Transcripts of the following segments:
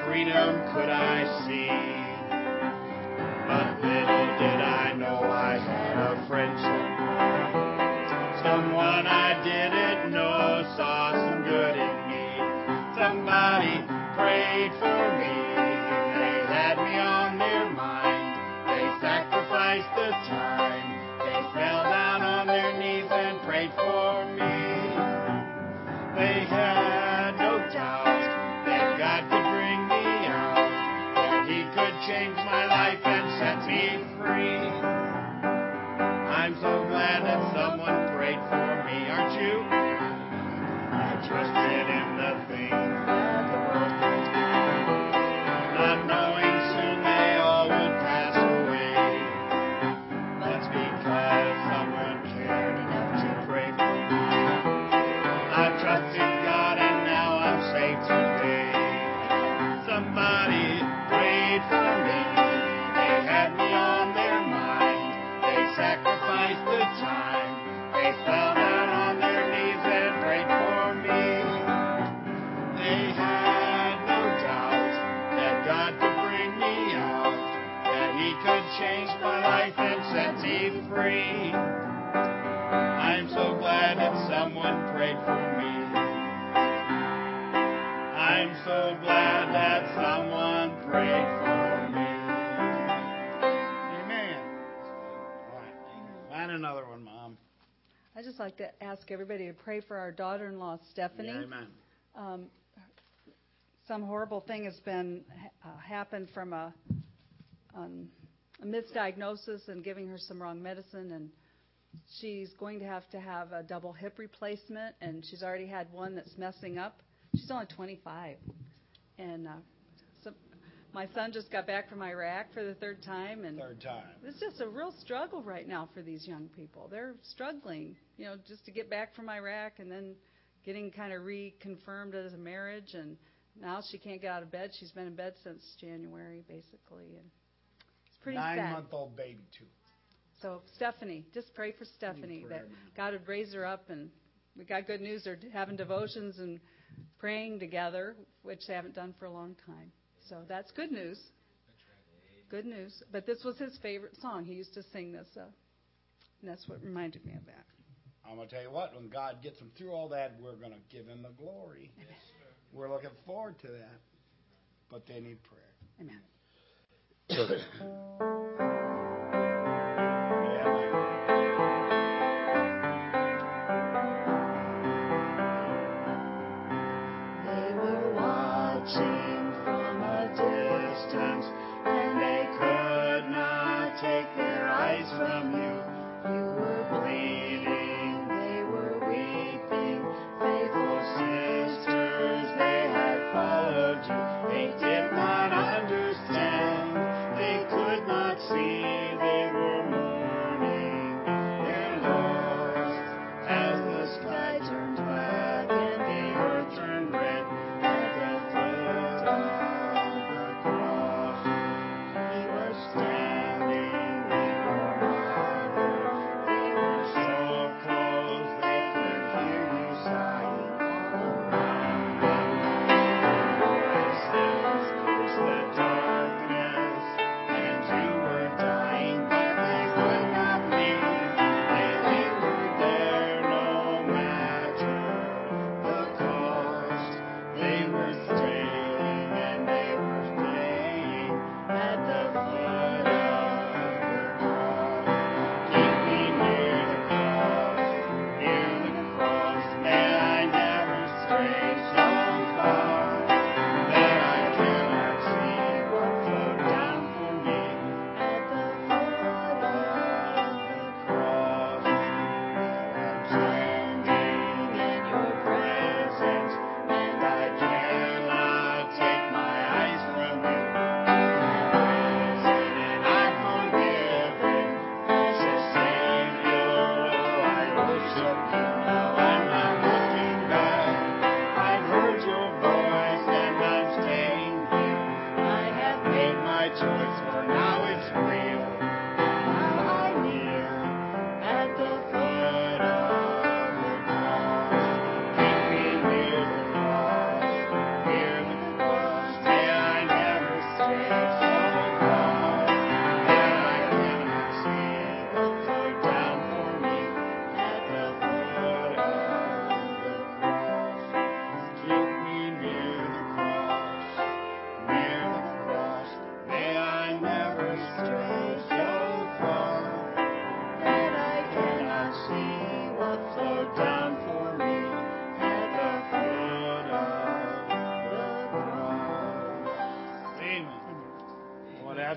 freedom could I see. But little did I know I had a friend somewhere, someone I didn't know saw some good in me. Somebody prayed for me. They had me on their mind. They sacrificed the time. They fell down on their knees and prayed for me. They had no doubt that God could bring me out, that He could change my life and set me free. I'm so glad that someone prayed for me, aren't you? I trusted in the things that the world could give, not knowing soon they all would pass away. That's because someone cared enough to pray for me. I trusted God and now I'm saved today. Somebody prayed for me. They had me on their mind. They sacrificed the time. They fell down on their knees and prayed for me. They had no doubt that God could bring me out, that He could change my life and set me free. I'm so glad that someone prayed for me. I'm so glad that someone prayed for me. Amen. All right. Find another one, Mom. I'd just like to ask everybody to pray for our daughter-in-law, Stephanie. Yeah, amen. Some horrible thing has been happened from a misdiagnosis and giving her some wrong medicine, and she's going to have a double hip replacement, and she's already had one that's messing up. She's only 25, and so my son just got back from Iraq for the third time, and it's just a real struggle right now for these young people. They're struggling, just to get back from Iraq and then getting kind of reconfirmed as a marriage, and now she can't get out of bed. She's been in bed since January, basically, and it's pretty sad. 9-month-old baby, too. So Stephanie, just pray for Stephanie that God would raise her up, and we got good news. They're having devotions and praying together, which they haven't done for a long time. So that's good news. Good news. But this was his favorite song. He used to sing this, and that's what reminded me of that. I'm going to tell you what, when God gets them through all that, we're going to give Him the glory. Yes, we're looking forward to that. But they need prayer. Amen. They were watching from a distance, and they could not take their eyes from you. You were bleeding, they were weeping, faithful sisters, they had followed you. They did not understand, they could not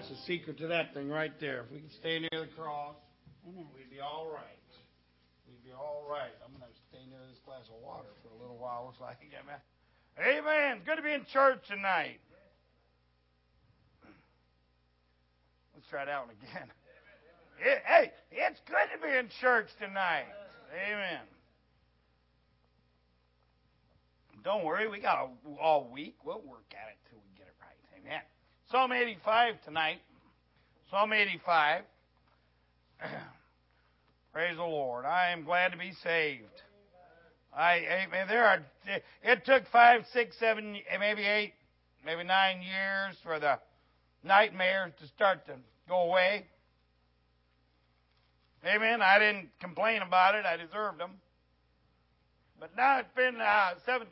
That's the secret to that thing right there. If we can stay near the cross, Amen. we'd be all right. We'd be all right. I'm going to stay near this glass of water for a little while. Looks like, amen. Amen. Good to be in church tonight. Let's try that one again. Hey, it's good to be in church tonight. Amen. Don't worry, we got all week. We'll work at it till we get it right. Amen. Psalm 85 tonight. Psalm 85. Praise the Lord. I am glad to be saved. It took 5, 6, 7, maybe 8, maybe 9 years for the nightmares to start to go away. Amen. I didn't complain about it. I deserved them. But now it's been 17,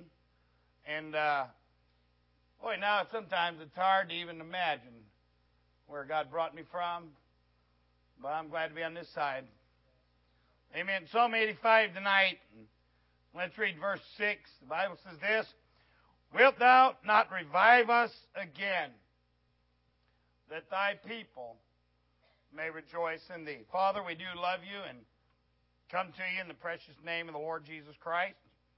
and boy, now sometimes it's hard to even imagine where God brought me from. But I'm glad to be on this side. Amen. Psalm 85 tonight. Let's read verse 6. The Bible says this: Wilt thou not revive us again, that thy people may rejoice in thee? Father, we do love you and come to you in the precious name of the Lord Jesus Christ.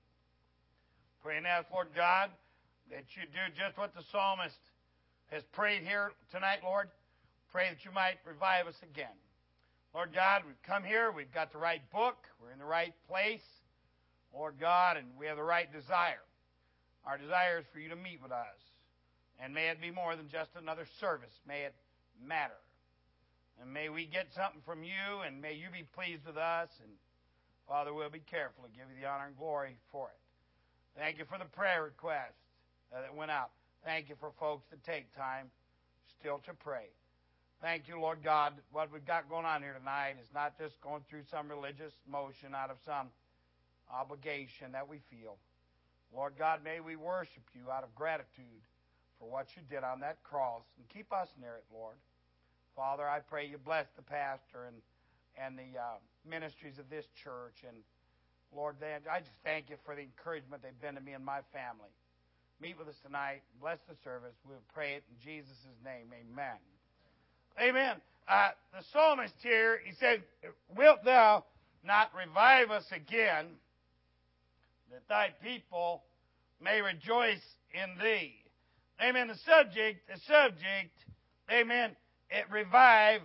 Pray and ask, Lord God, that you do just what the psalmist has prayed here tonight, Lord. Pray that you might revive us again. Lord God, we've come here. We've got the right book. We're in the right place, Lord God, and we have the right desire. Our desire is for you to meet with us. And may it be more than just another service. May it matter. And may we get something from you, and may you be pleased with us. And, Father, we'll be careful to give you the honor and glory for it. Thank you for the prayer requests that went out. Thank you for folks that take time still to pray. Thank you, Lord God. What we've got going on here tonight is not just going through some religious motion out of some obligation that we feel. Lord God, may we worship you out of gratitude for what you did on that cross. And keep us near it, Lord. Father, I pray you bless the pastor and the ministries of this church. And, Lord, I just thank you for the encouragement they've been to me and my family. Meet with us tonight. Bless the service. We'll pray it in Jesus' name. Amen. Amen. The psalmist here, he said, Wilt thou not revive us again, that thy people may rejoice in thee? Amen. The subject, amen, revival,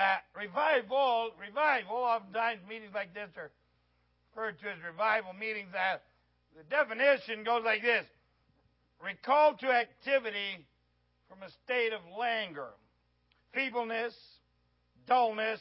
oftentimes meetings like this are referred to as revival meetings. The definition goes like this: recall to activity from a state of languor, feebleness, dullness,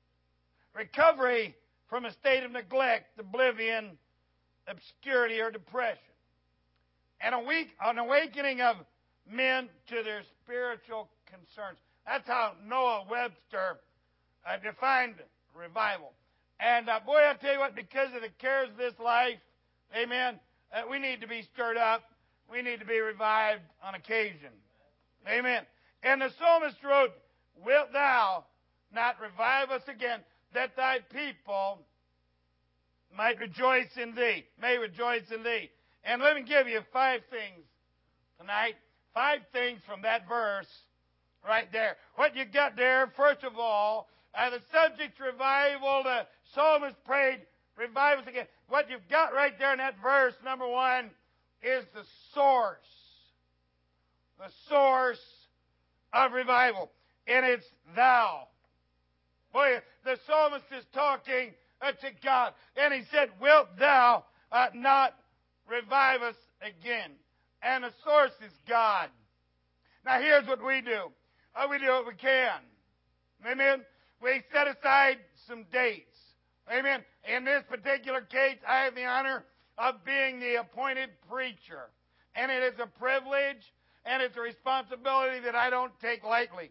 recovery from a state of neglect, oblivion, obscurity, or depression, and an awakening of men to their spiritual concerns. That's how Noah Webster defined revival. And boy, I tell you what, because of the cares of this life, amen, we need to be stirred up. We need to be revived on occasion. Amen. And the psalmist wrote, Wilt thou not revive us again, that thy people might rejoice in thee, may rejoice in thee. And let me give you 5 things tonight. 5 things from that verse right there. What you got there, first of all, the subject's revival. The psalmist prayed, revive us again. What you've got right there in that verse, number 1, is the source. The source of revival. And it's thou. Boy, the psalmist is talking to God. And he said, Wilt thou not revive us again? And the source is God. Now here's what we do. We do what we can. Amen. We set aside some dates. Amen. In this particular case, I have the honor of being the appointed preacher. And it is a privilege and it's a responsibility that I don't take lightly.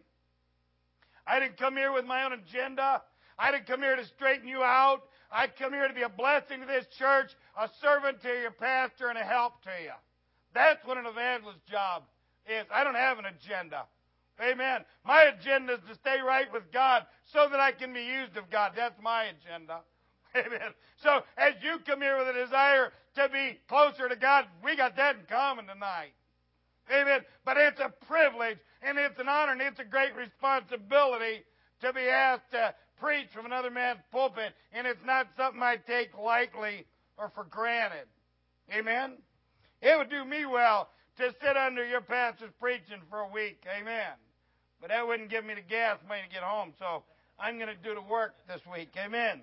I didn't come here with my own agenda. I didn't come here to straighten you out. I come here to be a blessing to this church, a servant to your pastor, and a help to you. That's what an evangelist's job is. I don't have an agenda. Amen. My agenda is to stay right with God so that I can be used of God. That's my agenda. Amen. So as you come here with a desire to be closer to God, we got that in common tonight. Amen. But it's a privilege And it's an honor and it's a great responsibility to be asked to preach from another man's pulpit. And it's not something I take lightly or for granted. Amen? It would do me well to sit under your pastor's preaching for a week. Amen. But that wouldn't give me the gas money to get home. So I'm going to do the work this week. Amen.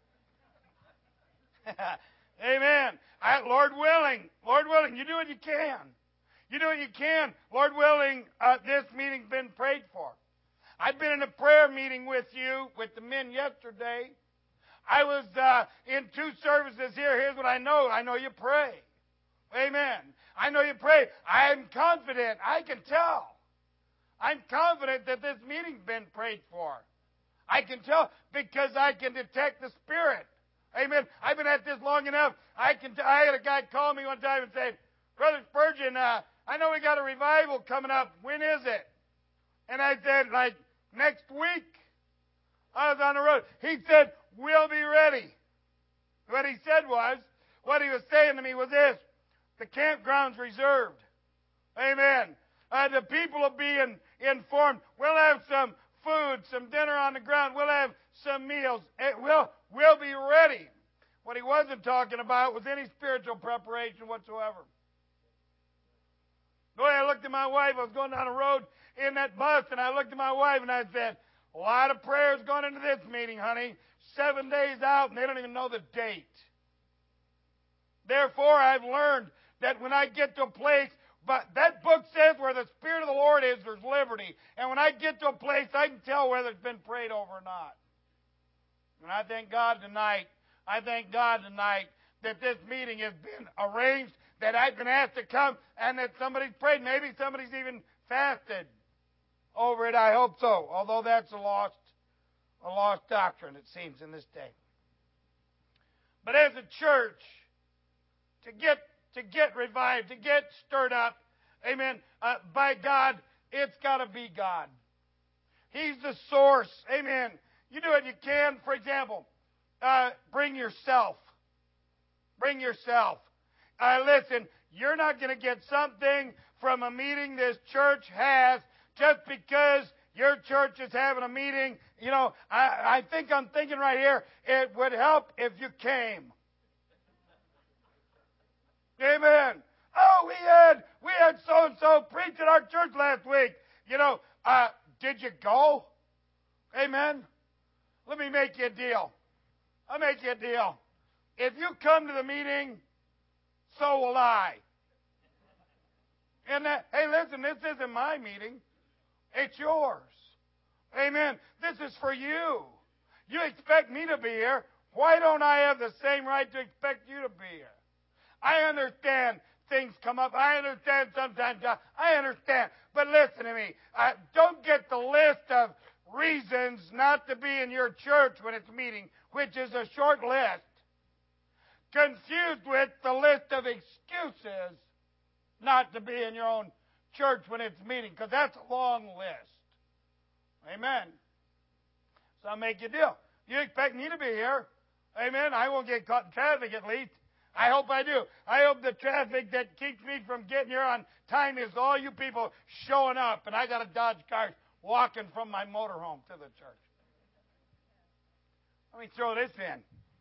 Amen. Lord willing, you do what you can. You do what you can. Lord willing, this meeting's been prayed for. I've been in a prayer meeting with you, with the men yesterday. I was in 2 services here. Here's what I know. I know you pray. Amen. I know you pray. I'm confident. I can tell. I'm confident that this meeting's been prayed for. I can tell because I can detect the Spirit. Amen. I've been at this long enough. I had a guy call me one time and say, Brother Spurgeon, I know we got a revival coming up. When is it? And I said, like, next week. I was on the road. He said, we'll be ready. What he was saying to me was this: the campground's reserved. Amen. The people will be informed. We'll have some food, some dinner on the ground. We'll have some meals. We'll be ready. What he wasn't talking about was any spiritual preparation whatsoever. Boy, I looked at my wife. I was going down the road in that bus, and I looked at my wife, and I said, a lot of prayers going into this meeting, honey. 7 days out, and they don't even know the date. Therefore, I've learned that when I get to a place, but that book says where the Spirit of the Lord is, there's liberty. And when I get to a place, I can tell whether it's been prayed over or not. And I thank God tonight that this meeting has been arranged, that I've been asked to come, and that somebody's prayed. Maybe somebody's even fasted over it. I hope so. Although that's a lost doctrine, it seems, in this day. But as a church, to get revived, to get stirred up, amen, by God, it's got to be God. He's the source, amen. You do what you can. For example, bring yourself. Bring yourself. Listen, you're not going to get something from a meeting this church has just because your church is having a meeting. You know, I think I'm thinking right here, it would help if you came. Amen. Oh, we had so-and-so preach at our church last week. You know, did you go? Amen. Let me make you a deal. I'll make you a deal. If you come to the meeting, so will I. And hey, listen, this isn't my meeting. It's yours. Amen. This is for you. You expect me to be here. Why don't I have the same right to expect you to be here? I understand things come up. I understand sometimes. I understand. But listen to me. Don't get the list of reasons not to be in your church when it's meeting, which is a short list, confused with the list of excuses not to be in your own church when it's meeting, because that's a long list. Amen. So I'll make you a deal. You expect me to be here. Amen. I won't get caught in traffic at least. I hope I do. I hope the traffic that keeps me from getting here on time is all you people showing up, and I got to dodge cars walking from my motorhome to the church. Let me throw this in.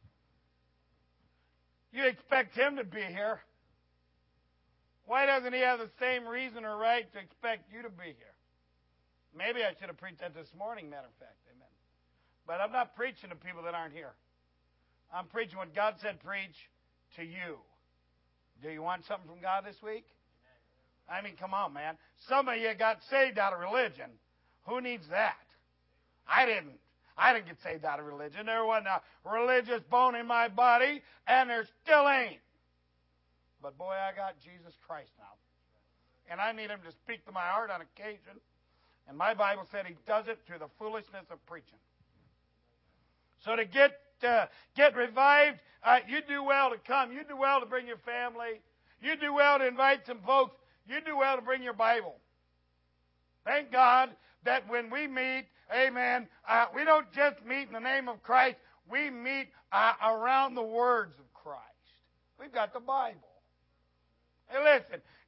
You expect him to be here. Why doesn't he have the same reason or right to expect you to be here? Maybe I should have preached that this morning, matter of fact. Amen. But I'm not preaching to people that aren't here. I'm preaching what God said preach to you. Do you want something from God this week? I mean, come on, man. Some of you got saved out of religion. Who needs that? I didn't get saved out of religion. There wasn't a religious bone in my body, and there still ain't. But boy, I got Jesus Christ now. And I need him to speak to my heart on occasion. And my Bible said he does it through the foolishness of preaching. So to get revived, you do well to come. You do well to bring your family. You do well to invite some folks. You do well to bring your Bible. Thank God that when we meet, amen, we don't just meet in the name of Christ. We meet around the words of Christ. We've got the Bible. Hey, listen,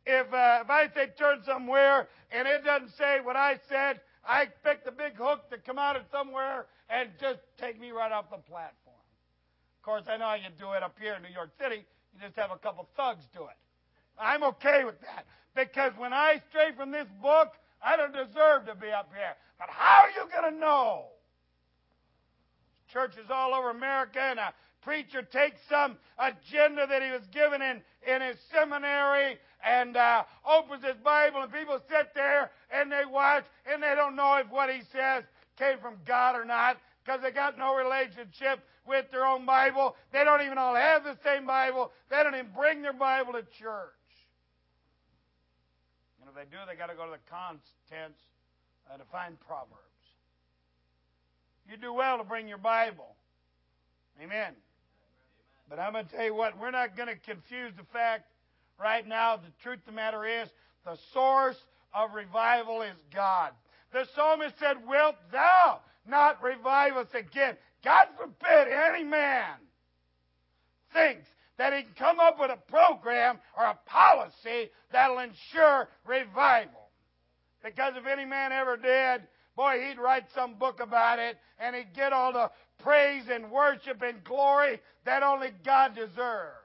if I say turn somewhere and it doesn't say what I said, I expect the big hook to come out of somewhere and just take me right off the platform. Of course, I know you do it up here in New York City. You just have a couple thugs do it. I'm okay with that. Because when I stray from this book, I don't deserve to be up here. But how are you going to know? Churches all over America, and a preacher takes some agenda that he was given in his seminary and opens his Bible, and people sit there and they watch, and they don't know if what he says came from God or not, because they got no relationship with their own Bible. They don't even all have the same Bible. They don't even bring their Bible to church. And if they do, they got to go to the contents to find Proverbs. You do well to bring your Bible. Amen. But I'm going to tell you what, we're not going to confuse the fact right now. The truth of the matter is, the source of revival is God. The psalmist said, wilt thou not revive us again? God forbid any man thinks that he can come up with a program or a policy that will ensure revival. Because if any man ever did, boy, he'd write some book about it, and he'd get all the praise and worship and glory that only God deserves.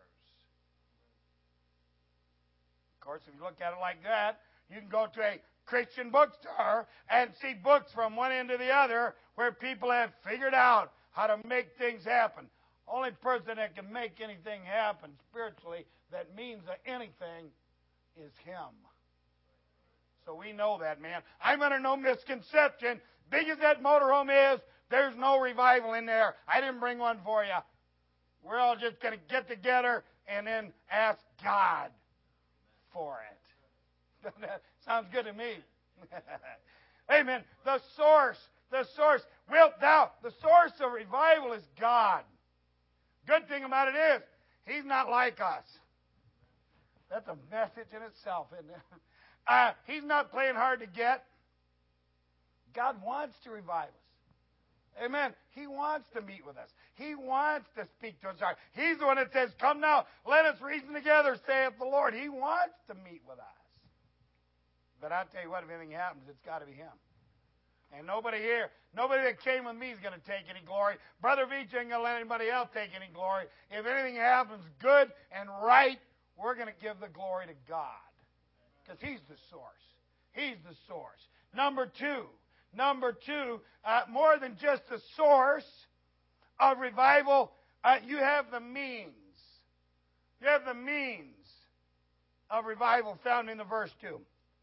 Of course, if you look at it like that, you can go to a Christian bookstore and see books from one end to the other where people have figured out how to make things happen. Only person that can make anything happen spiritually that means anything is Him. So we know that, man. I'm under no misconception. Big as that motorhome is, there's no revival in there. I didn't bring one for you. We're all just going to get together and then ask God for it. That sounds good to me. Amen. The source, wilt thou, the source of revival is God. Good thing about it is, He's not like us. That's a message in itself, isn't it? He's not playing hard to get. God wants to revive us. Amen. He wants to meet with us. He wants to speak to us. He's the one that says, come now, let us reason together, saith the Lord. He wants to meet with us. But I'll tell you what, if anything happens, it's got to be Him. And nobody here, nobody that came with me is going to take any glory. Brother Veach ain't going to let anybody else take any glory. If anything happens good and right, we're going to give the glory to God. Because He's the source. He's the source. Number two, more than just the source of revival, you have the means. You have the means of revival found in the verse 2.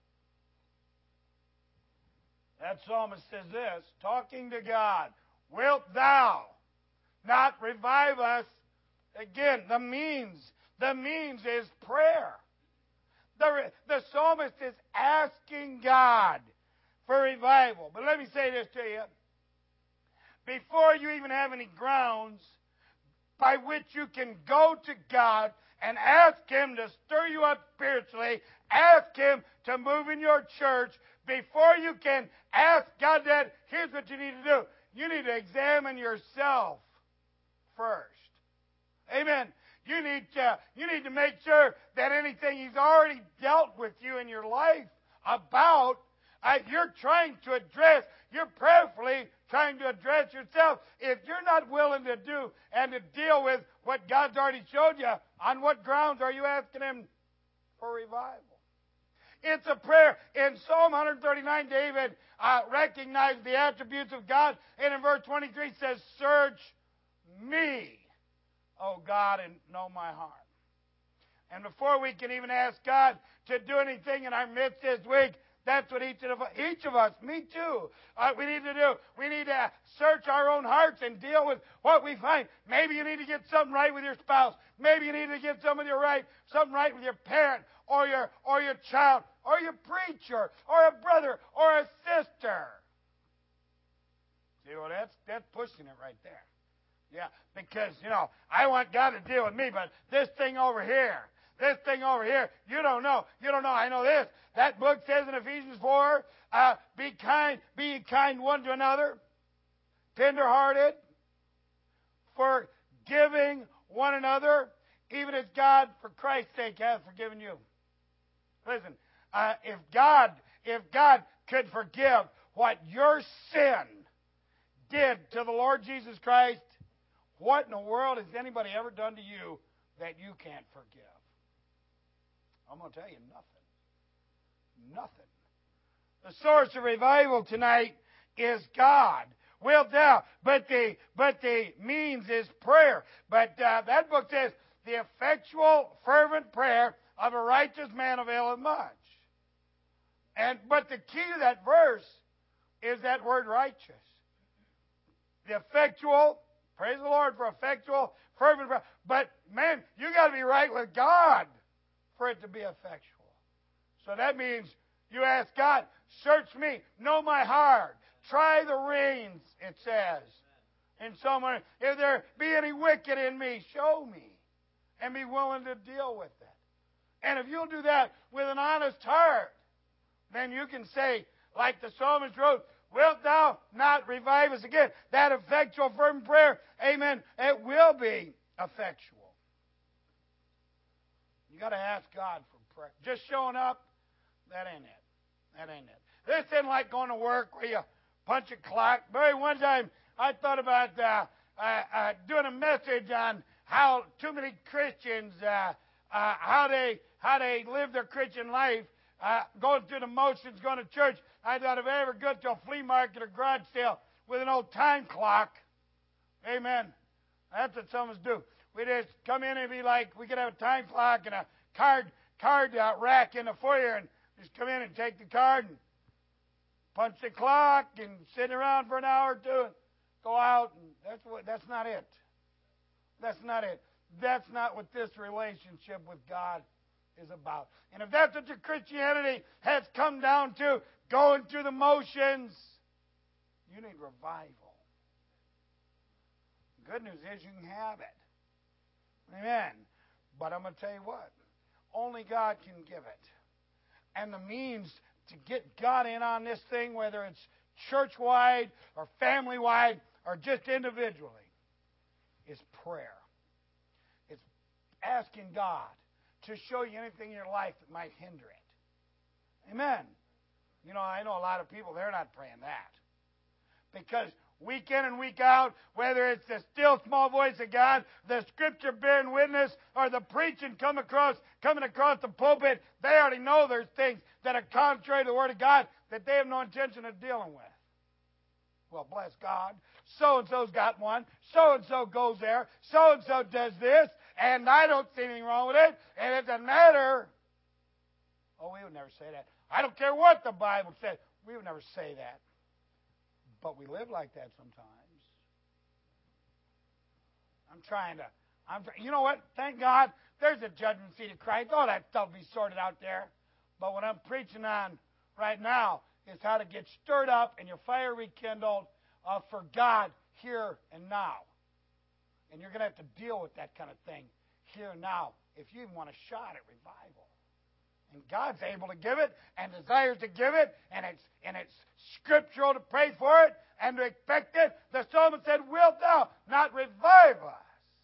That psalmist says this, talking to God, wilt thou not revive us again? The means is prayer. The psalmist is asking God for revival. But let me say this to you. Before you even have any grounds by which you can go to God and ask Him to stir you up spiritually, ask Him to move in your church, before you can ask God that, here's what you need to do. You need to examine yourself first. Amen. You need to make sure that anything He's already dealt with you in your life about, you're trying to address, you're prayerfully trying to address yourself. If you're not willing to do and to deal with what God's already showed you, on what grounds are you asking Him for revival? It's a prayer. In Psalm 139, David recognized the attributes of God. And in verse 23 says, search me, O God, and know my heart. And before we can even ask God to do anything in our midst this week, that's what each of us, me too, we need to do. We need to search our own hearts and deal with what we find. Maybe you need to get something right with your spouse. Maybe you need to get something right with your parent or your child or your preacher or a brother or a sister. See, well, that's pushing it right there. Yeah, because, I want God to deal with me, but this thing over here, you don't know. I know this. That book says in Ephesians 4, be kind one to another, tenderhearted, forgiving one another, even as God, for Christ's sake, hath forgiven you. Listen, if God could forgive what your sin did to the Lord Jesus Christ, what in the world has anybody ever done to you that you can't forgive? I'm going to tell you nothing. Nothing. The source of revival tonight is God. Wilt thou? But the means is prayer. But that book says, the effectual, fervent prayer of a righteous man availeth much. But the key to that verse is that word righteous. The effectual, praise the Lord for effectual, fervent prayer. But man, you got to be right with God for it to be effectual. So that means you ask God, search me, know my heart, try the reins, it says. And somewhere, if there be any wicked in me, show me. And be willing to deal with it. And if you'll do that with an honest heart, then you can say, like the psalmist wrote, wilt thou not revive us again? That effectual, fervent prayer, amen, it will be effectual. You got to ask God for prayer. Just showing up, that ain't it. That ain't it. This isn't like going to work where you punch a clock. Barry, one time I thought about doing a message on how too many Christians, how they live their Christian life, going through the motions, going to church. I thought if I ever go to a flea market or garage sale with an old time clock, amen, that's what some of us do. We just come in and be like, we could have a time clock and a card rack in the foyer and just come in and take the card and punch the clock and sit around for an hour or two and go out. And that's not it. That's not it. That's not what this relationship with God is about. And if that's what your Christianity has come down to, going through the motions, you need revival. The good news is you can have it. Amen. But I'm going to tell you what. Only God can give it. And the means to get God in on this thing, whether it's church-wide or family-wide or just individually, is prayer. It's asking God to show you anything in your life that might hinder it. Amen. You know, I know a lot of people, they're not praying that. Because week in and week out, whether it's the still small voice of God, the Scripture bearing witness, or the preaching coming across the pulpit, they already know there's things that are contrary to the Word of God that they have no intention of dealing with. Well, bless God. So-and-so's got one. So-and-so goes there. So-and-so does this. And I don't see anything wrong with it. And it doesn't matter. Oh, we would never say that. I don't care what the Bible says. We would never say that. But we live like that sometimes. You know what? Thank God there's a judgment seat of Christ. All that stuff will be sorted out there. But what I'm preaching on right now is how to get stirred up and your fire rekindled for God here and now. And you're going to have to deal with that kind of thing here and now if you even want a shot at revival. And God's able to give it and desires to give it, and it's scriptural to pray for it and to expect it. The psalmist said, wilt thou not revive us?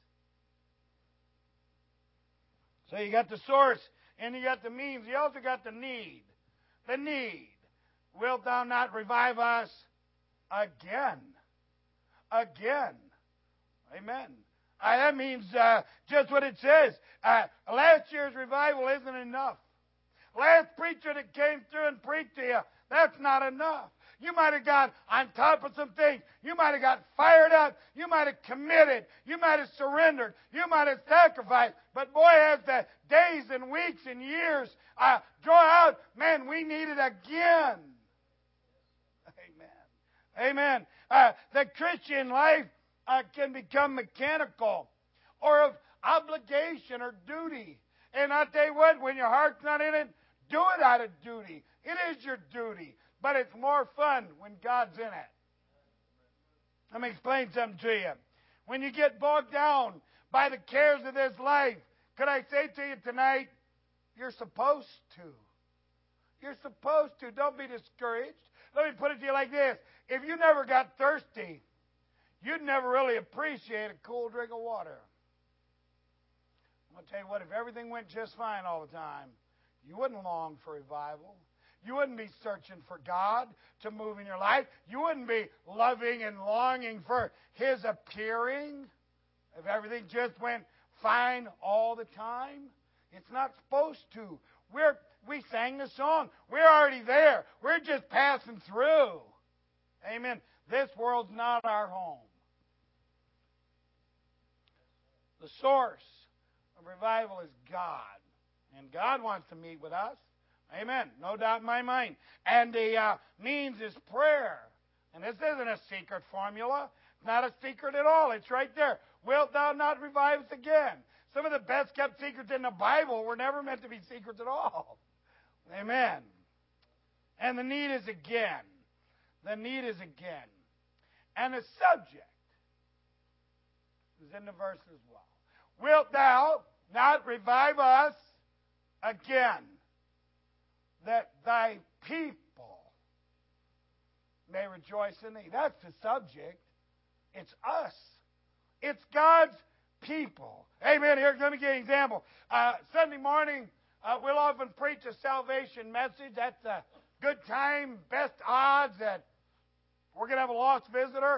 So you got the source and you got the means. You also got the need. The need. Wilt thou not revive us again? Again. Amen. That means just what it says. Last year's revival isn't enough. Last preacher that came through and preached to you, that's not enough. You might have got on top of some things. You might have got fired up. You might have committed. You might have surrendered. You might have sacrificed. But boy, as the days and weeks and years draw out, man, we need it again. Amen. Amen. The Christian life can become mechanical or of obligation or duty. And I'll tell you what, when your heart's not in it, do it out of duty. It is your duty. But it's more fun when God's in it. Let me explain something to you. When you get bogged down by the cares of this life, could I say to you tonight, you're supposed to. You're supposed to. Don't be discouraged. Let me put it to you like this. If you never got thirsty, you'd never really appreciate a cool drink of water. I'm going to tell you what, if everything went just fine all the time, you wouldn't long for revival. You wouldn't be searching for God to move in your life. You wouldn't be loving and longing for His appearing if everything just went fine all the time. It's not supposed to. We sang the song. We're already there. We're just passing through. Amen. This world's not our home. The source of revival is God. And God wants to meet with us. Amen. No doubt in my mind. And the means is prayer. And this isn't a secret formula. It's not a secret at all. It's right there. Wilt thou not revive us again? Some of the best kept secrets in the Bible were never meant to be secrets at all. Amen. And the need is again. The need is again. And the subject is in the verse as well. Wilt thou not revive us again, that thy people may rejoice in thee? That's the subject. It's us. It's God's people. Amen. Here, let me give you an example. Sunday morning, we'll often preach a salvation message. That's a good time, best odds that we're going to have a lost visitor.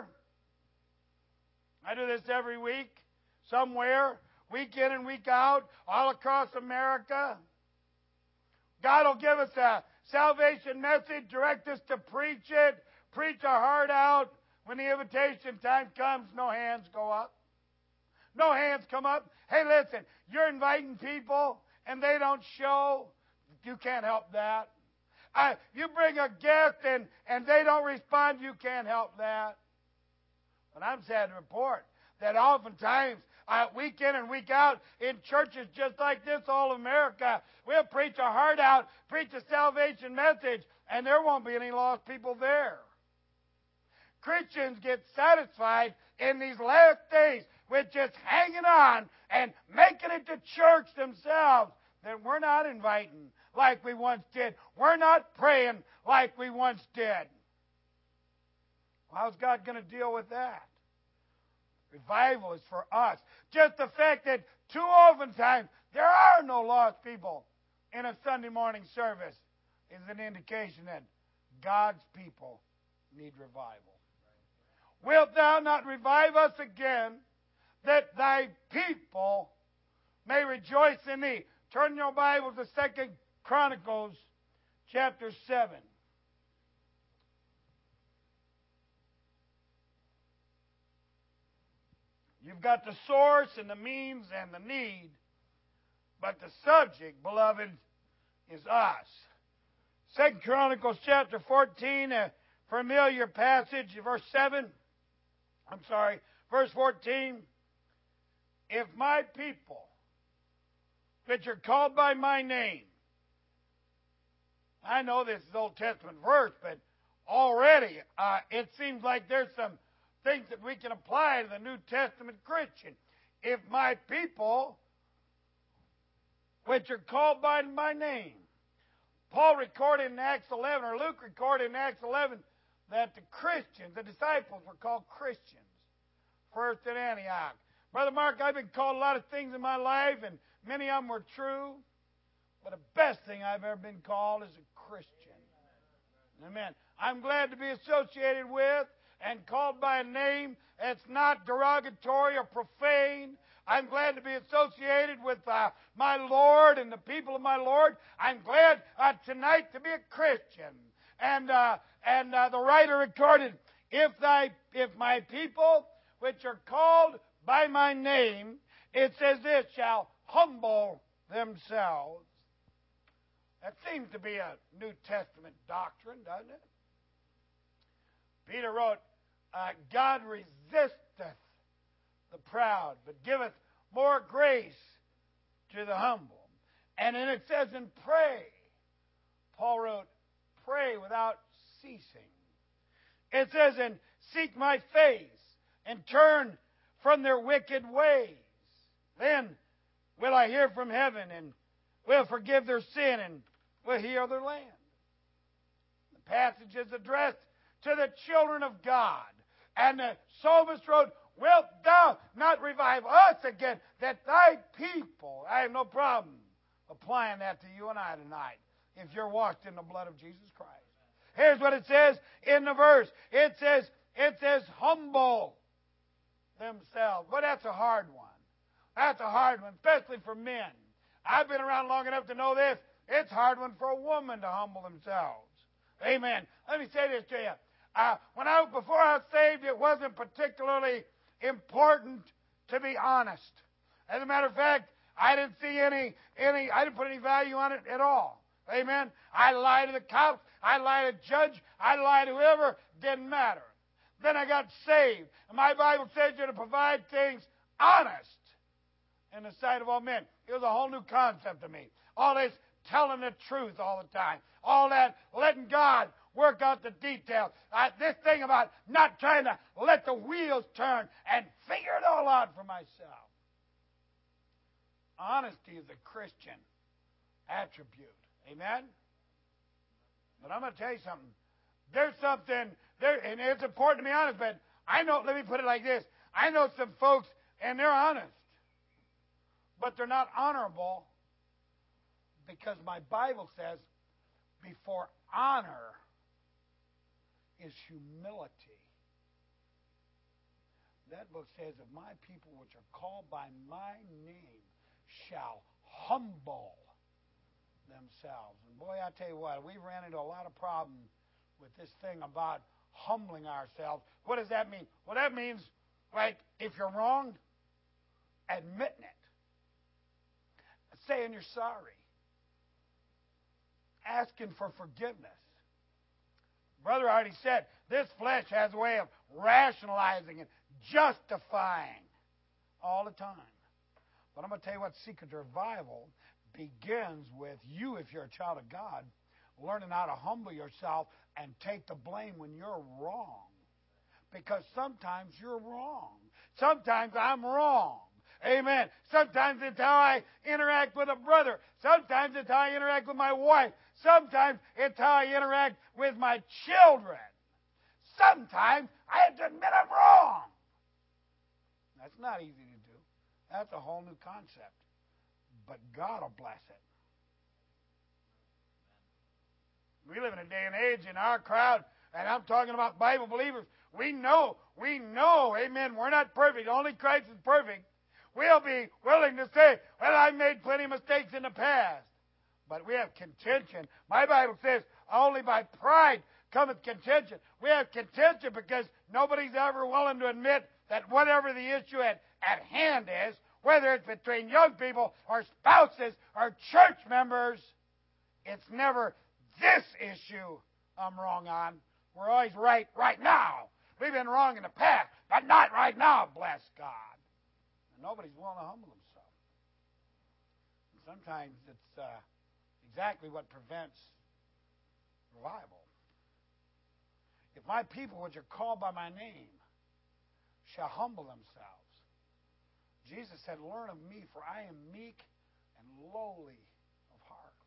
I do this every week, somewhere, week in and week out, all across America. God will give us a salvation message, direct us to preach it, preach our heart out. When the invitation time comes, no hands go up. No hands come up. Hey, listen, you're inviting people and they don't show. You can't help that. You bring a guest and they don't respond. You can't help that. But I'm sad to report that oftentimes, week in and week out, in churches just like this, all of America, we'll preach our heart out, preach a salvation message, and there won't be any lost people there. Christians get satisfied in these last days with just hanging on and making it to church themselves. That we're not inviting like we once did. We're not praying like we once did. How's God going to deal with that? Revival is for us. Just the fact that too often times there are no lost people in a Sunday morning service is an indication that God's people need revival. Wilt thou not revive us again, that thy people may rejoice in thee? Turn your Bible to 2 Chronicles chapter 7. You've got the source and the means and the need, but the subject, beloved, is us. 2 Chronicles chapter 14, a familiar passage, verse 14. If my people, which are called by my name, I know this is Old Testament verse, but already it seems like there's some things that we can apply to the New Testament Christian. If my people, which are called by my name. Paul recorded in Acts 11, or Luke recorded in Acts 11, that the Christians, the disciples, were called Christians first in Antioch. Brother Mark, I've been called a lot of things in my life, and many of them were true. But the best thing I've ever been called is a Christian. Amen. I'm glad to be associated with and called by a name that's not derogatory or profane. I'm glad to be associated with my Lord and the people of my Lord. I'm glad tonight to be a Christian. And the writer recorded, if my people, which are called by my name, it says this, shall humble themselves. That seems to be a New Testament doctrine, doesn't it? Peter wrote, God resisteth the proud, but giveth more grace to the humble. And then it says in pray, Paul wrote, pray without ceasing. It says in seek my face and turn from their wicked ways. Then will I hear from heaven and will forgive their sin and will heal their land. The passage is addressed to the children of God. And the psalmist wrote, wilt thou not revive us again, that thy people, I have no problem applying that to you and I tonight if you're washed in the blood of Jesus Christ. Here's what it says in the verse. It says humble themselves. But that's a hard one. That's a hard one, especially for men. I've been around long enough to know this. It's a hard one for a woman to humble themselves. Amen. Let me say this to you. Before I was saved, it wasn't particularly important to be honest. As a matter of fact, I didn't see I didn't put any value on it at all. Amen. I lied to the cops. I lied to the judge. I lied to whoever. Didn't matter. Then I got saved. And my Bible says you're to provide things honest in the sight of all men. It was a whole new concept to me. All this telling the truth all the time. All that letting God work out the details. This thing about not trying to let the wheels turn and figure it all out for myself. Honesty is a Christian attribute. Amen? But I'm going to tell you something. There's something there, and it's important to be honest, but I know, let me put it like this. I know some folks, and they're honest, but they're not honorable because my Bible says before honor is humility. That book says, if my people which are called by my name shall humble themselves. And boy, I tell you what, we've ran into a lot of problems with this thing about humbling ourselves. What does that mean? Well, that means, like, if you're wrong, admitting it. Saying you're sorry. Asking for forgiveness. Brother already said, this flesh has a way of rationalizing and justifying all the time. But I'm going to tell you what, secret to revival begins with you, if you're a child of God, learning how to humble yourself and take the blame when you're wrong. Because sometimes you're wrong. Sometimes I'm wrong. Amen. Sometimes it's how I interact with a brother. Sometimes it's how I interact with my wife. Sometimes it's how I interact with my children. Sometimes I have to admit I'm wrong. That's not easy to do. That's a whole new concept. But God will bless it. We live in a day and age in our crowd, and I'm talking about Bible believers. We know, amen, we're not perfect. Only Christ is perfect. We'll be willing to say, well, I made plenty of mistakes in the past. But we have contention. My Bible says, only by pride cometh contention. We have contention because nobody's ever willing to admit that whatever the issue at hand is, whether it's between young people or spouses or church members, it's never this issue I'm wrong on. We're always right now. We've been wrong in the past, but not right now, bless God. And nobody's willing to humble themselves. And sometimes it's exactly what prevents revival. If my people, which are called by my name, shall humble themselves. Jesus said, learn of me, for I am meek and lowly of heart.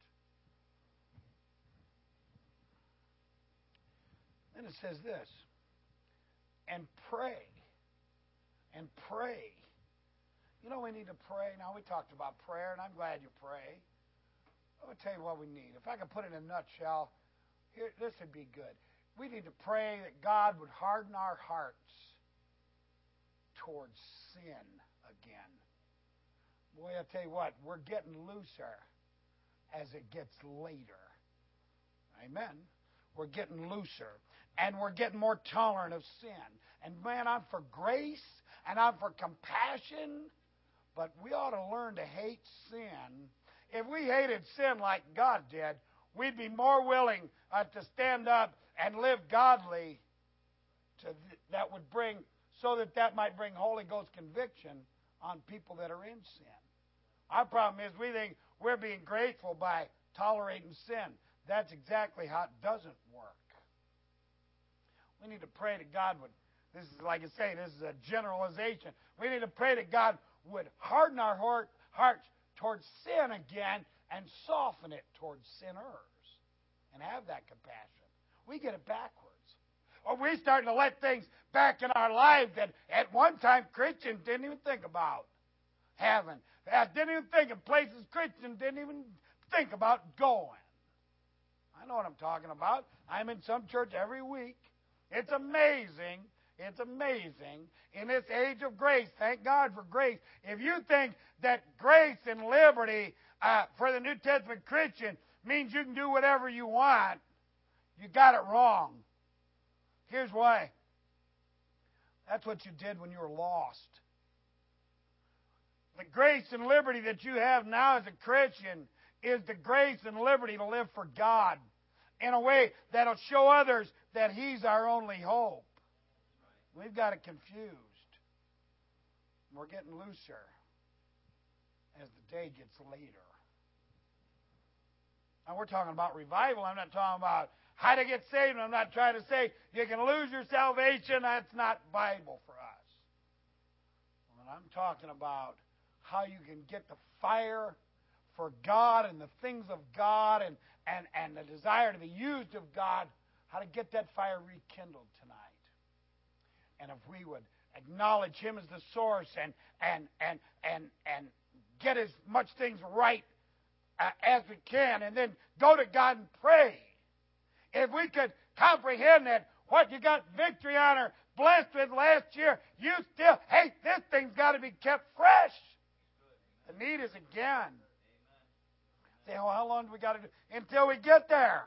Then it says this, and pray. And pray. You know we need to pray. Now, we talked about prayer, and I'm glad you pray. I'm going to tell you what we need. If I could put it in a nutshell, this would be good. We need to pray that God would harden our hearts towards sin again. Boy, I'll tell you what, we're getting looser as it gets later. Amen. We're getting looser. And we're getting more tolerant of sin. And man, I'm for grace and I'm for compassion, but we ought to learn to hate sin. If we hated sin like God did, we'd be more willing to stand up and live godly that would bring, so that might bring Holy Ghost conviction on people that are in sin. Our problem is we think we're being grateful by tolerating sin. That's exactly how it doesn't work. We need to pray that God would, this is like I say, this is a generalization. We need to pray that God would harden our hearts towards sin again and soften it towards sinners and have that compassion. We get it backwards. Or we're starting to let things back in our lives that at one time Christians didn't even think about. heaven. I didn't even think of places Christians didn't even think about going. I know what I'm talking about. I'm in some church every week. It's amazing. It's amazing in this age of grace. Thank God for grace. If you think that grace and liberty for the New Testament Christian means you can do whatever you want, you got it wrong. Here's why. That's what you did when you were lost. The grace and liberty that you have now as a Christian is the grace and liberty to live for God in a way that'll show others that He's our only hope. We've got it confused. We're getting looser as the day gets later. Now, we're talking about revival. I'm not talking about how to get saved. I'm not trying to say you can lose your salvation. That's not Bible for us. What I'm talking about how you can get the fire for God and the things of God and the desire to be used of God, how to get that fire rekindled tonight. And if we would acknowledge Him as the source and get as much things right as we can, and then go to God and pray. If we could comprehend that what you got victory on or blessed with last year, you still, hey, this thing's got to be kept fresh. The need is again. Say, well, how long do we got to do? Until we get there.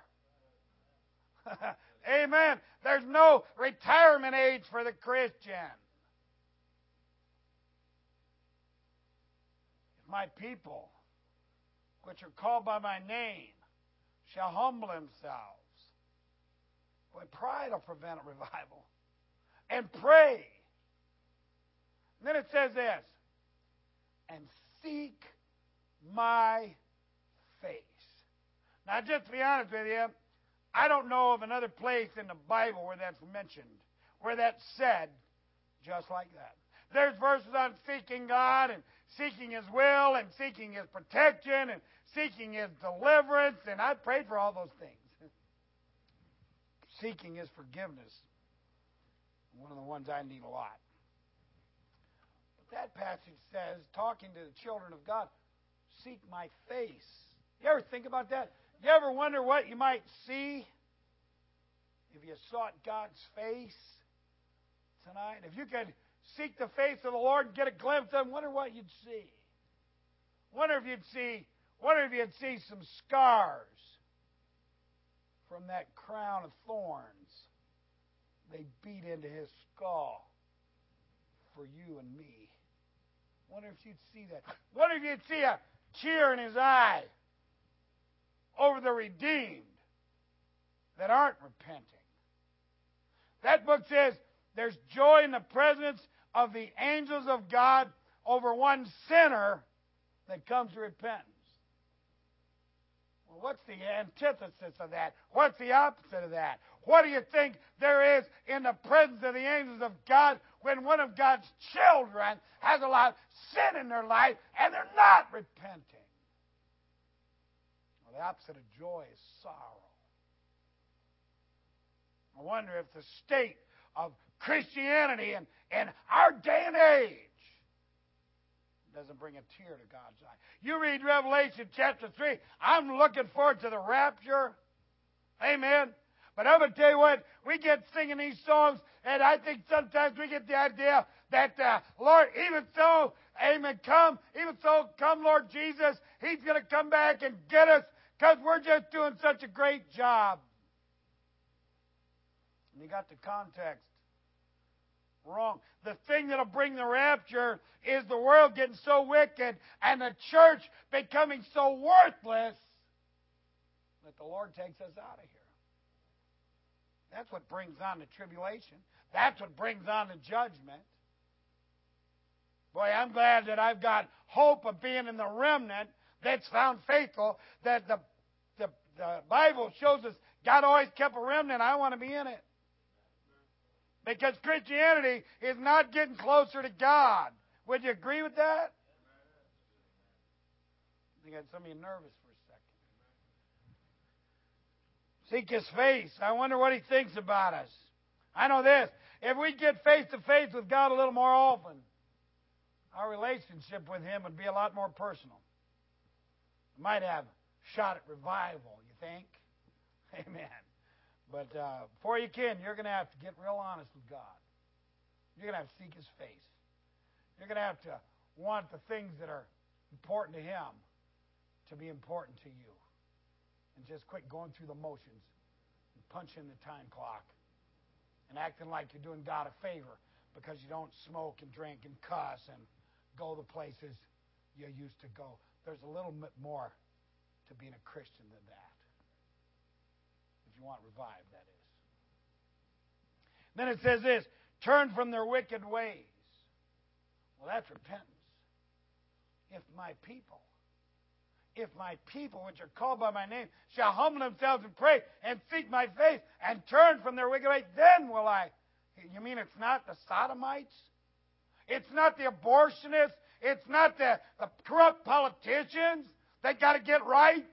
Amen. There's no retirement age for the Christian. If my people, which are called by my name, shall humble themselves. Boy, pride will prevent a revival. And pray. And then it says this. And seek my face. Now, just to be honest with you, I don't know of another place in the Bible where that's mentioned, where that's said just like that. There's verses on seeking God and seeking His will and seeking His protection and seeking His deliverance, and I prayed for all those things. Seeking His forgiveness, one of the ones I need a lot. But that passage says, talking to the children of God, seek my face. You ever think about that? You ever wonder what you might see if you sought God's face tonight? If you could seek the face of the Lord and get a glimpse of Him, wonder what you'd see. Wonder if you'd see some scars from that crown of thorns they beat into His skull for you and me. Wonder if you'd see that. Wonder if you'd see a tear in His eye over the redeemed that aren't repenting. That book says there's joy in the presence of the angels of God over one sinner that comes to repentance. Well, what's the antithesis of that? What's the opposite of that? What do you think there is in the presence of the angels of God when one of God's children has allowed sin in their life and they're not repenting? Well, the opposite of joy is sorrow. I wonder if the state of Christianity in our day and age doesn't bring a tear to God's eye. You read Revelation chapter 3. I'm looking forward to the rapture. Amen. But I'm going to tell you what, we get singing these songs, and I think sometimes we get the idea that, Lord, even so, amen, come Lord Jesus. He's going to come back and get us because we're just doing such a great job. And you got the context wrong. The thing that'll bring the rapture is the world getting so wicked and the church becoming so worthless that the Lord takes us out of here. That's what brings on the tribulation. That's what brings on the judgment. Boy, I'm glad that I've got hope of being in the remnant that's found faithful, that the Bible shows us God always kept a remnant. I want to be in it. Because Christianity is not getting closer to God. Would you agree with that? I think I had some of you nervous for a second. Seek His face. I wonder what He thinks about us. I know this. If we get face to face with God a little more often, our relationship with Him would be a lot more personal. We might have a shot at revival, you think? Amen. But before you can, you're going to have to get real honest with God. You're going to have to seek His face. You're going to have to want the things that are important to Him to be important to you. And just quit going through the motions and punching the time clock and acting like you're doing God a favor because you don't smoke and drink and cuss and go the places you used to go. There's a little bit more to being a Christian than that. If you want revived, that is. Then it says this, turn from their wicked ways. Well, that's repentance. If my people, which are called by my name, shall humble themselves and pray and seek my face and turn from their wicked ways, then will I. You mean it's not the sodomites? It's not the abortionists? It's not the corrupt politicians that got to get right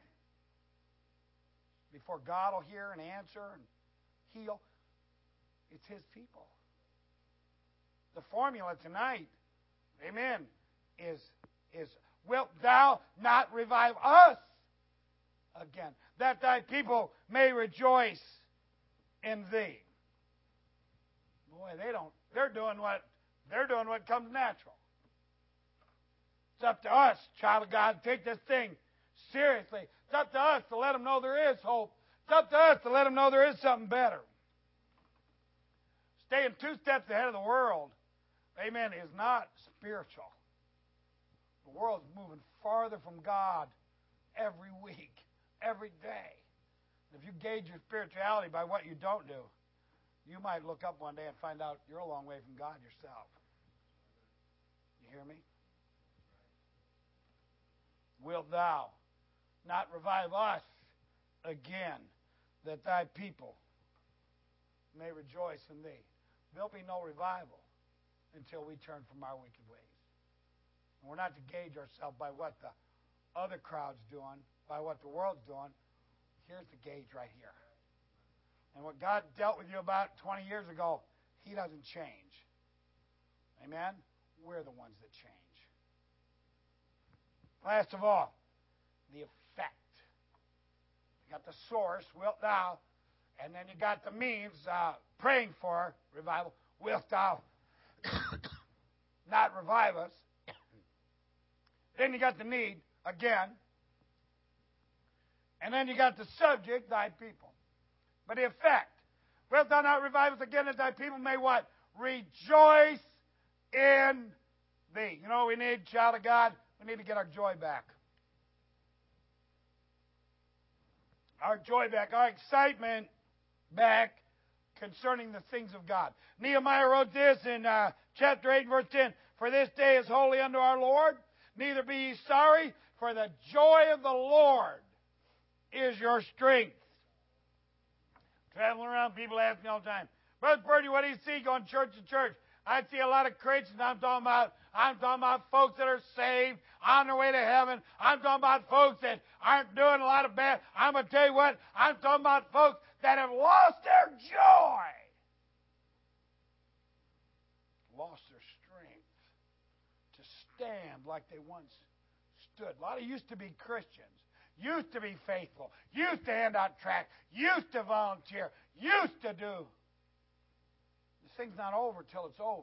before God will hear and answer and heal? It's His people. The formula tonight, amen, is wilt thou not revive us again, that thy people may rejoice in thee? Boy, they're doing what comes natural. It's up to us, child of God, to take this thing seriously. It's up to us to let them know there is hope. It's up to us to let them know there is something better. Staying 2 steps ahead of the world, amen, is not spiritual. The world's moving farther from God every week, every day. If you gauge your spirituality by what you don't do, you might look up one day and find out you're a long way from God yourself. You hear me? Wilt thou not revive us again, that thy people may rejoice in thee? There'll be no revival until we turn from our wicked ways. And we're not to gauge ourselves by what the other crowd's doing, by what the world's doing. Here's the gauge right here. And what God dealt with you about 20 years ago, He doesn't change. Amen? We're the ones that change. Last of all, the effect. You got the source, wilt thou, and then you got the means, praying for revival. Wilt thou not revive us? Then you got the need, again. And then you got the subject, thy people. But the effect. Wilt thou not revive us again, that thy people may what? Rejoice in thee. You know what we need, child of God? We need to get our joy back. Our joy back. Our excitement back concerning the things of God. Nehemiah wrote this in chapter 8, verse 10. For this day is holy unto our Lord. Neither be ye sorry, for the joy of the Lord is your strength. Traveling around, people ask me all the time, Brother Purdy, what do you see going church to church? I see a lot of Christians. I'm talking about folks that are saved, on their way to heaven. I'm talking about folks that aren't doing a lot of bad. I'm going to tell you what, I'm talking about folks that have lost their joy. Lost their strength to stand like they once stood. A lot of used to be Christians, used to be faithful, used to hand out tracts, used to volunteer, used to do. This thing's not over till it's over.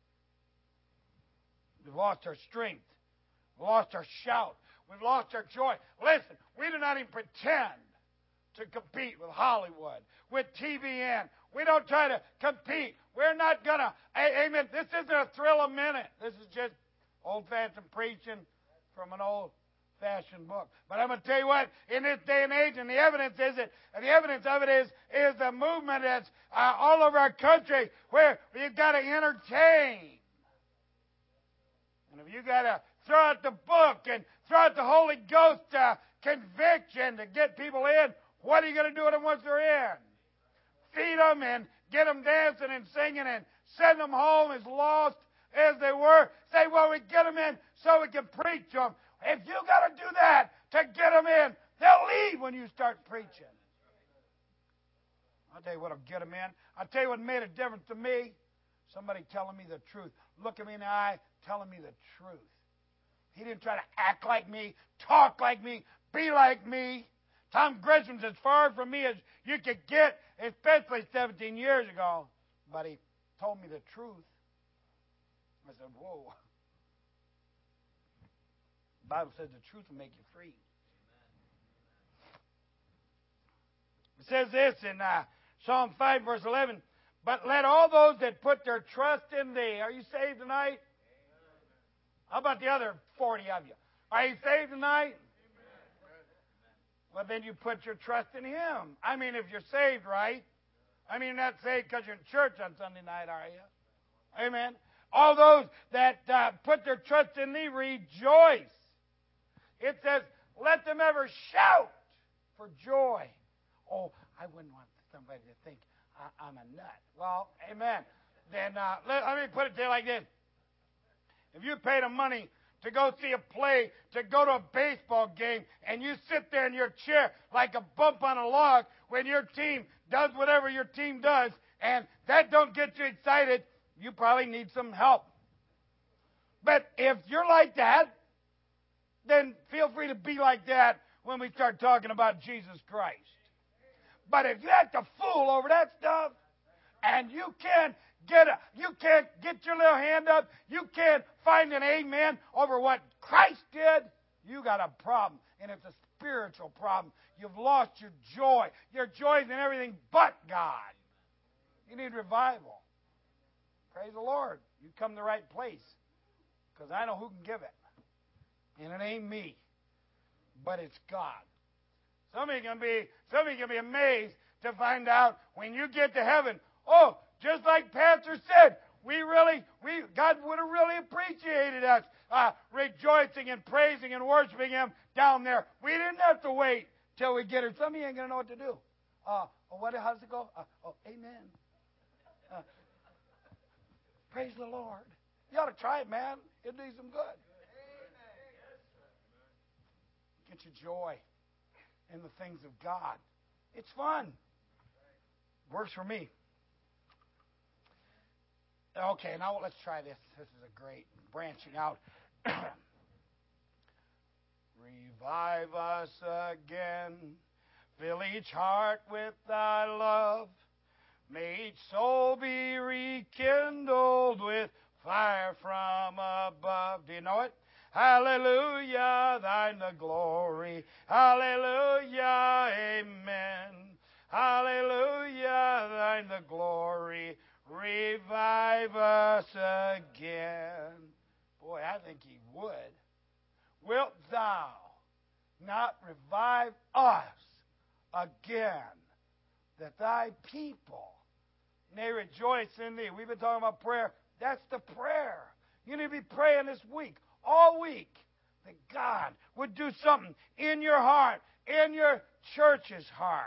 We've lost our strength. We've lost our shout. We've lost our joy. Listen, we do not even pretend to compete with Hollywood, with TVN. We don't try to compete. We're not going to, amen, this isn't a thrill a minute. This is just old-fashioned preaching from an old-fashioned book. But I'm going to tell you what, in this day and age, and the evidence of it is the movement that's all over our country where you've got to entertain. And if you got to throw out the book and throw out the Holy Ghost conviction to get people in, what are you going to do with them once they're in? Feed them and get them dancing and singing and send them home as lost as they were. Say, well, we get them in so we can preach them. If you got to do that to get them in, they'll leave when you start preaching. I'll tell you what'll get them in. I'll tell you what made a difference to me. Somebody telling me the truth. look at me in the eye, telling me the truth. He didn't try to act like me, talk like me, be like me. Tom Grisham's as far from me as you could get, especially 17 years ago. But he told me the truth. I said, whoa. The Bible says the truth will make you free. It says this in Psalm 5, verse 11. But let all those that put their trust in thee. Are you saved tonight? How about the other 40 of you? Are you saved tonight? Well, then you put your trust in Him. I mean, if you're saved, right? I mean, you're not saved because you're in church on Sunday night, are you? Amen. All those that put their trust in thee rejoice. It says, let them ever shout for joy. Oh, I wouldn't want somebody to think I'm a nut. Well, amen. Then let me put it to you like this. If you paid them money to go see a play, to go to a baseball game, and you sit there in your chair like a bump on a log when your team does whatever your team does, and that don't get you excited, you probably need some help. But if you're like that, then feel free to be like that when we start talking about Jesus Christ. But if you act a fool over that stuff, and you can't get your little hand up, you can't find an amen over what Christ did, you got a problem. And it's a spiritual problem. You've lost your joy. Your joy is in everything but God. You need revival. Praise the Lord. You come to the right place. Because I know who can give it. And it ain't me. But it's God. Some of you can be amazed to find out when you get to heaven, oh, just like Pastor said, God would have really appreciated us rejoicing and praising and worshiping Him down there. We didn't have to wait till we get here. Some of you ain't going to know what to do. How's it go? Amen. Praise the Lord. You ought to try it, man. It'll do you some good. Get your joy in the things of God. It's fun. Works for me. Okay, now let's try this. This is a great branching out. Revive us again. Fill each heart with thy love. May each soul be rekindled with fire from above. Do you know it? Hallelujah, thine the glory. Hallelujah, amen. Hallelujah, thine the glory. Revive us again. Boy, I think He would. Wilt thou not revive us again, that thy people may rejoice in thee? We've been talking about prayer. That's the prayer. You need to be praying this week, all week, that God would do something in your heart, in your church's heart.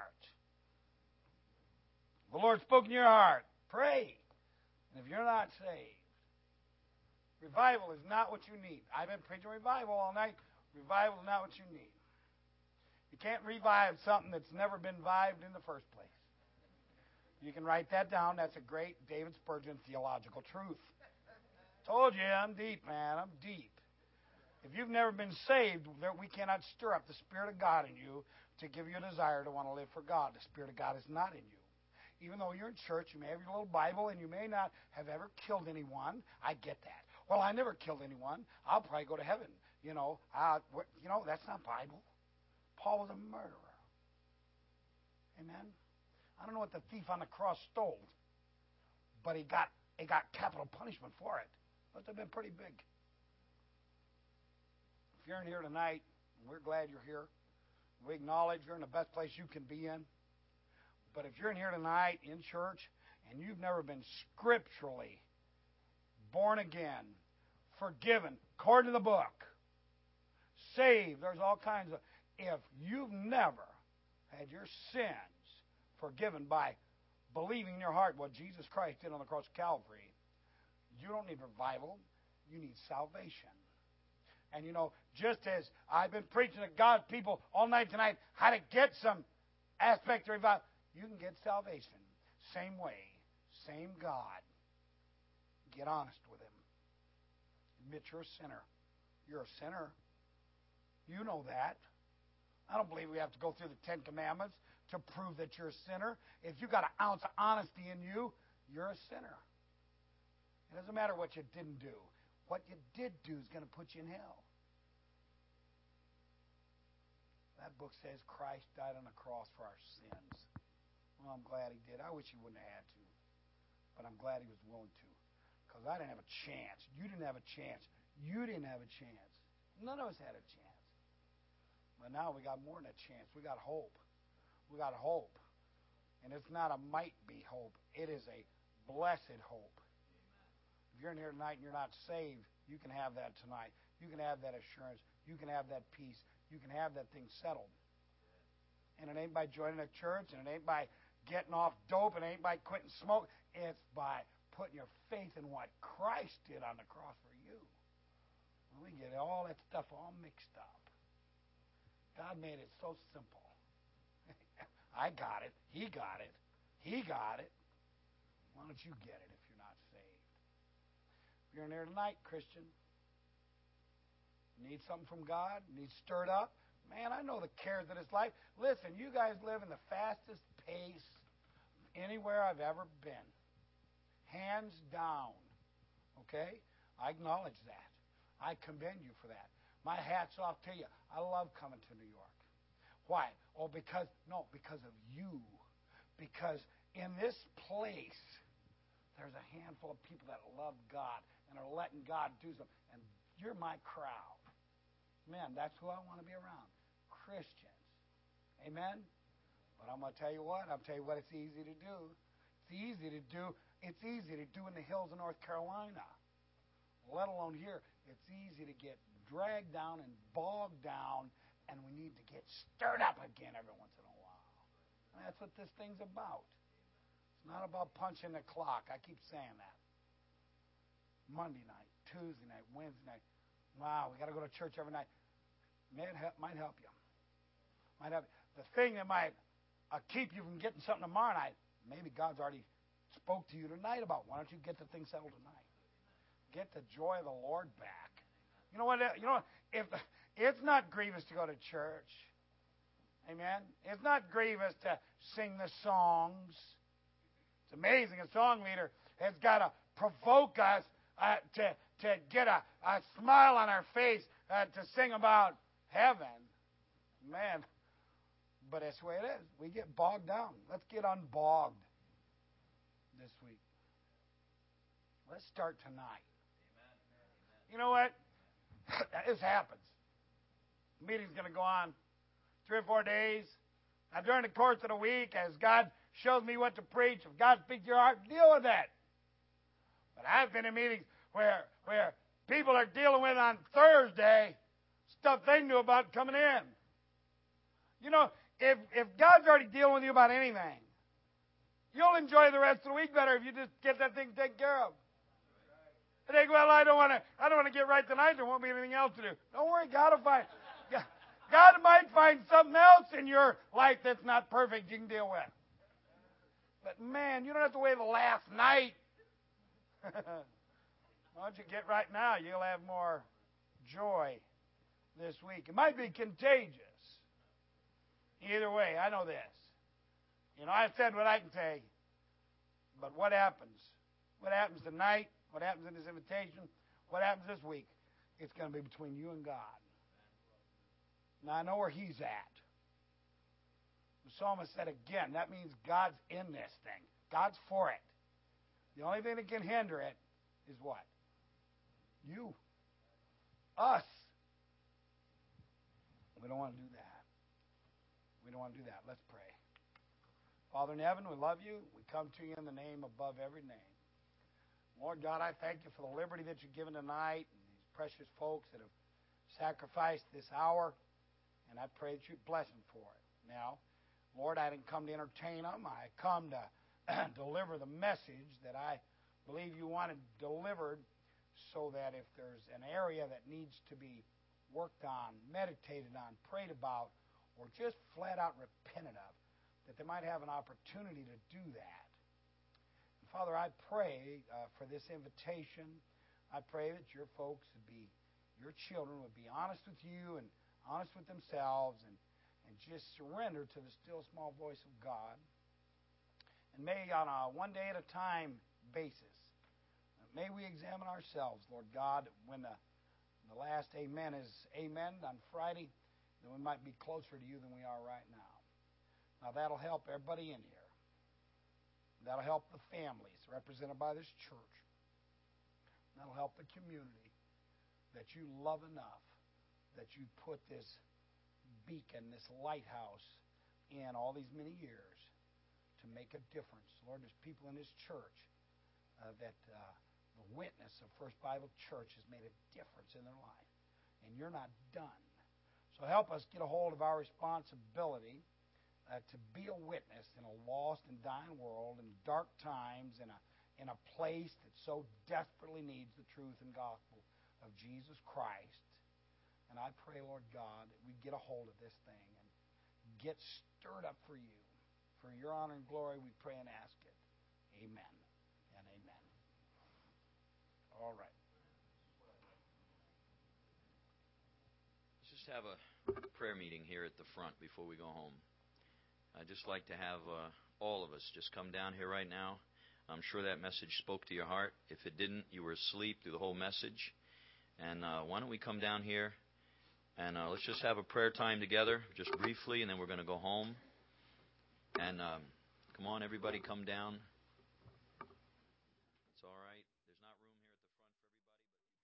The Lord spoke in your heart. Pray. And if you're not saved, revival is not what you need. I've been preaching revival all night. Revival is not what you need. You can't revive something that's never been revived in the first place. You can write that down. That's a great David Spurgeon theological truth. Told you, I'm deep, man. I'm deep. If you've never been saved, we cannot stir up the Spirit of God in you to give you a desire to want to live for God. The Spirit of God is not in you. Even though you're in church, you may have your little Bible, and you may not have ever killed anyone. I get that. Well, I never killed anyone. I'll probably go to heaven. That's not Bible. Paul was a murderer. Amen? I don't know what the thief on the cross stole, but he got capital punishment for it. Must have been pretty big. If you're in here tonight, we're glad you're here. We acknowledge you're in the best place you can be in. But if you're in here tonight in church and you've never been scripturally born again, forgiven, according to the book, saved, there's all kinds of... If you've never had your sins forgiven by believing in your heart what Jesus Christ did on the cross of Calvary, you don't need revival. You need salvation. And just as I've been preaching to God's people all night tonight how to get some aspect of revival, you can get salvation. Same way, same God. Get honest with Him. admit you're a sinner. You're a sinner. You know that. I don't believe we have to go through the Ten Commandments to prove that you're a sinner. If you got an ounce of honesty in you, you're a sinner. It doesn't matter what you didn't do. What you did do is going to put you in hell. That book says Christ died on the cross for our sins. Well, I'm glad he did. I wish he wouldn't have had to. But I'm glad he was willing to. Because I didn't have a chance. You didn't have a chance. You didn't have a chance. None of us had a chance. But now we got more than a chance. We got hope. We got hope. And it's not a might-be hope. It is a blessed hope. If you're in here tonight and you're not saved, you can have that tonight. You can have that assurance. You can have that peace. You can have that thing settled. And it ain't by joining a church, and it ain't by getting off dope, and it ain't by quitting smoke. It's by putting your faith in what Christ did on the cross for you. We get all that stuff all mixed up. God made it so simple. I got it. He got it. He got it. Why don't you get it if you're not saved? If you're in there tonight, Christian, need something from God, need stirred up, man, I know the cares of this life. Listen, you guys live in the fastest pace anywhere I've ever been. Hands down. Okay? I acknowledge that. I commend you for that. My hat's off to you. I love coming to New York. Why? Oh, because of you. Because in this place, there's a handful of people that love God and are letting God do something. And you're my crowd. Man, that's who I want to be around. Christians. Amen? But I'm going to tell you what. I'll tell you what it's easy to do. It's easy to do. It's easy to do in the hills of North Carolina. Let alone here. It's easy to get dragged down and bogged down, and we need to get stirred up again every once in a while. And that's what this thing's about. It's not about punching the clock. I keep saying that. Monday night, Tuesday night, Wednesday night. Wow, we got to go to church every night. Might help you. Might help you. The thing that might keep you from getting something tomorrow night, maybe God's already spoke to you tonight about. Why don't you get the thing settled tonight? Get the joy of the Lord back. You know what? If it's not grievous to go to church. Amen. It's not grievous to sing the songs. It's amazing. A song leader has got to provoke us to get a smile on our face to sing about heaven. Man. But that's the way it is. We get bogged down. Let's get unbogged this week. Let's start tonight. You know what? This happens. The meeting's going to go on 3 or 4 days. Now, during the course of the week, as God shows me what to preach, if God speaks to your heart, deal with that. But I've been in meetings where people are dealing with on Thursday stuff they knew about coming in. You know, if God's already dealing with you about anything, you'll enjoy the rest of the week better if you just get that thing taken care of. I think, well, I don't want to get right tonight. There won't be anything else to do. Don't worry, God will find. God might find something else in your life that's not perfect you can deal with. But man, you don't have to wait till last night. Why don't you get right now? You'll have more joy this week. It might be contagious. Either way, I know this. You know, I said what I can say. But what happens? What happens tonight? What happens in this invitation? What happens this week? It's going to be between you and God. Now, I know where He's at. The psalmist said again, that means God's in this thing. God's for it. The only thing that can hinder it is what? You. Us. We don't want to do that. We don't want to do that. Let's pray. Father in heaven, we love you. We come to you in the name above every name. Lord God, I thank you for the liberty that you've given tonight and these precious folks that have sacrificed this hour. And I pray that you bless them for it. Now, Lord, I didn't come to entertain them. I come to deliver the message that I believe you wanted delivered so that if there's an area that needs to be worked on, meditated on, prayed about, or just flat out repented of, that they might have an opportunity to do that. And Father, I pray for this invitation. I pray that your folks would be, your children would be honest with you and honest with themselves and just surrender to the still small voice of God. And may on a one day at a time basis, may we examine ourselves, Lord God, when the last amen is amen on Friday, then we might be closer to you than we are right now. Now that'll help everybody in here. That'll help the families represented by this church. That'll help the community that you love enough that you put this beacon, this lighthouse in all these many years to make a difference. Lord, there's people in this church that the witness of First Bible Church has made a difference in their life. And you're not done. So help us get a hold of our responsibility to be a witness in a lost and dying world, in dark times, in a place that so desperately needs the truth and gospel of Jesus Christ. And I pray, Lord God, that we get a hold of this thing and get stirred up for you. For your honor and glory, we pray and ask it. Amen and amen. All right. Let's just have a prayer meeting here at the front before we go home. I'd just like to have all of us just come down here right now. I'm sure that message spoke to your heart. If it didn't, you were asleep through the whole message. And why don't we come down here and let's just have a prayer time together, just briefly, and then we're going to go home. And come on, everybody, come down.